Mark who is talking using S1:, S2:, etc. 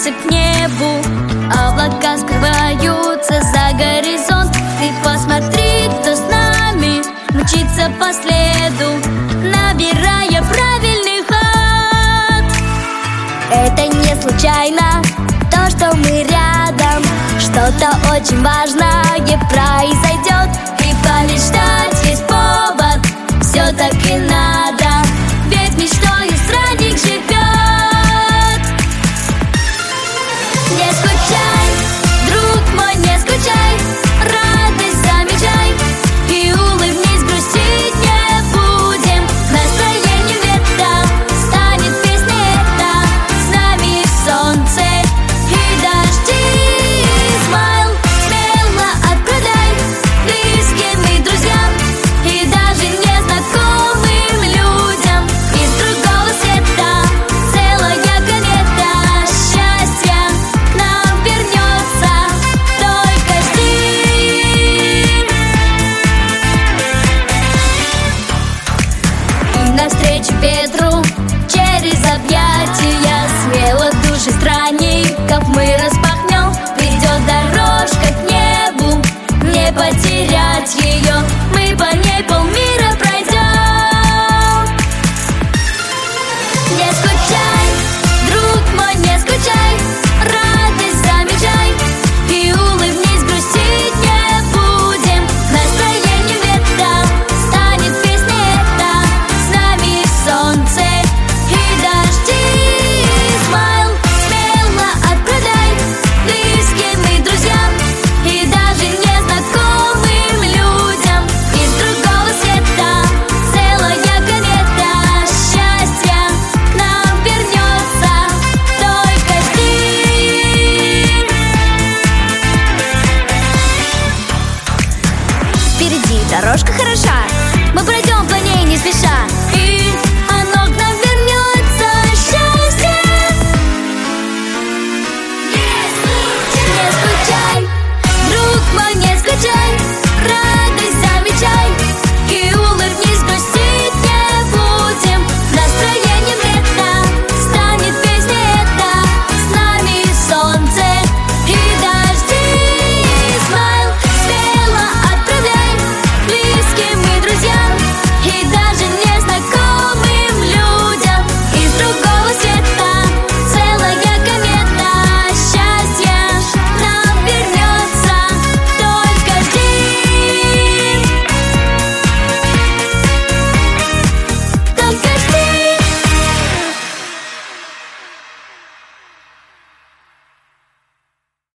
S1: стремимся к небу, облака скрываются за горизонт. Ты посмотри, кто с нами мчится по следу, набирая правильный ход. Это не случайно, то, что мы рядом, что-то очень важное произойдет. И помечтать есть повод, все так и надо.